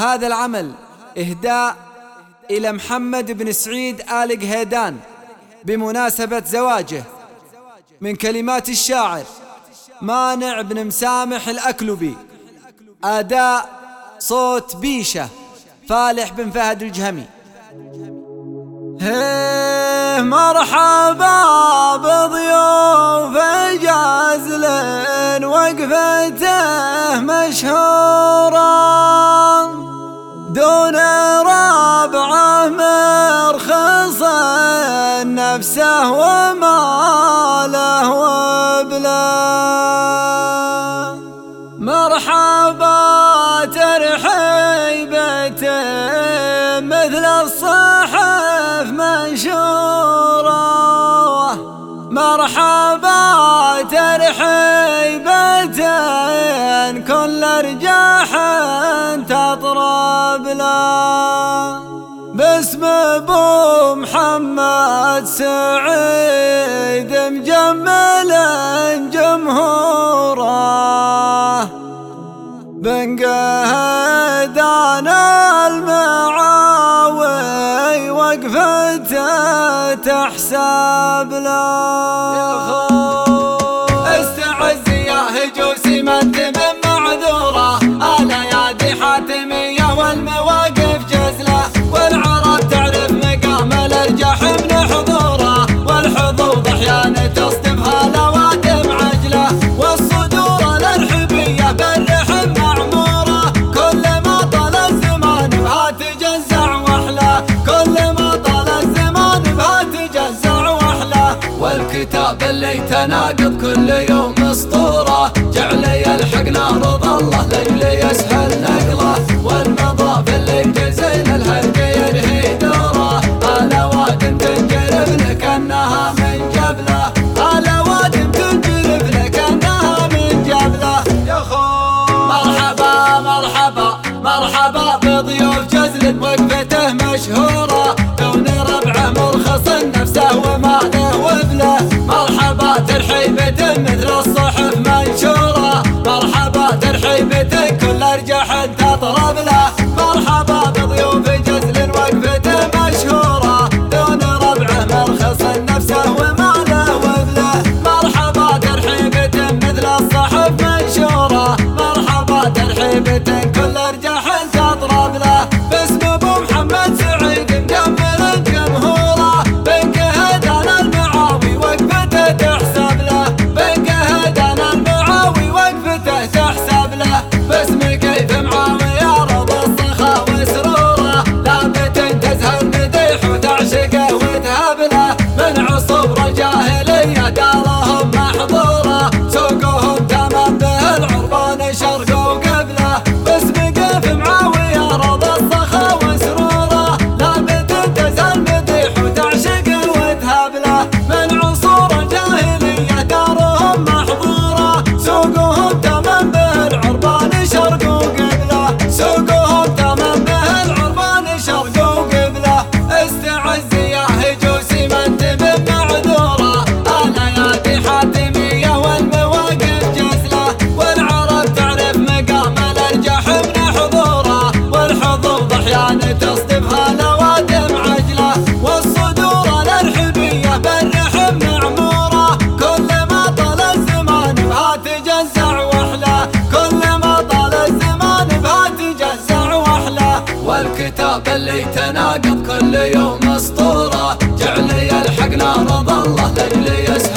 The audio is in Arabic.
وهذا العمل إهداء إلى محمد بن سعيد آل قهيدان بمناسبة زواجه، من كلمات الشاعر مانع بن مسامح الأكلبي، أداء صوت بيشة فالح بن فهد الجهمي. مرحبا بضيوف جازل وقفته مشهورة، دون ربعه مرخص نفسه وماله وبلاه. مرحبا ترحيبة مثل الصحف منشورة، مرحبا ترحيبة كل رجاح تطرب له، باسم ابو محمد سعيد مجمل جمهوره، بن قهيدان المعاوي وقفته تحسب له. استعز يا هجوسي ما انت من معذوره، الايادي حاتميه والمواقف جزله، والعرب تعرف مقام الارجح من حضوره، والحظوظ احيانا تصدمها لوادم عجله، والصدور الارحبيه بالرحم معموره، كل ما طال الزمان بها تجزع واحلى، كل ما طال الزمان بها تجزع واحلى. والكتاب اللي تناقض كل يوم اسطوره، جعل يلحقنا رضا الله لاجل يسهل نقله، والمضاف اللي جزين الهرج ينهي دوره، الوادم تنجرف لك انها من جبله، الوادم تنجرف لك انها من جبله. يا خو مرحبا مرحبا مرحبا بضيوف جزل وقفته مشهوره، كون ربعه مرخص نفسه وماله وبله، مرحبا ترحيبة مثل الصحف منشورة، مرحبا ترحيبة كل ارجح تطرب له، مرحبا بضيوف جزل وقفته مشهورة، دون ربعه مرخص نفسه وماله وبله، مرحبا ترحيبة مثل الصحف منشورة، مرحبا ترحيبة كل ارجح تطرب له، باسم ابو محمد سعيد مجمل جمهوره، بن قهيدان المعاوي وقفته تحسب له، بن قهيدان المعاوي وقفته تحسب له، باسم كيف معاوية رضى الصخا وسروره، لابد تزهر مديح وتعشقه وتهب له، من عصور الجاهلية دارهم محظوره، سوقهم تمام به العربان شرق وقبله، باسم كيف معاوية رضى الصخا وسروره، لابد تزهر مديح وتعشقه وتهب له، من عصور الجاهلية دارهم محظوره، سوقهم تمام به العربان شرق وقبله، سوقهم تمام به العربان شرق وقبله. استعز يا هجوسي ما انت من معذوره، الايادي حاتميه والمواقف جزله، والعرب تعرف مقام الارجح من حضوره، والحظوظ احيانا تصدمها لوادم عجله، والصدور الارحبيه بالرحم معموره، كل ما طال الزمان بها تجزع واحلى، كل ما طال الزمان بها تجزع واحلى. والكتاب اللي تناقض كل يوم اسطوره، جعل يلحقنا رضا الله لاجل يسهل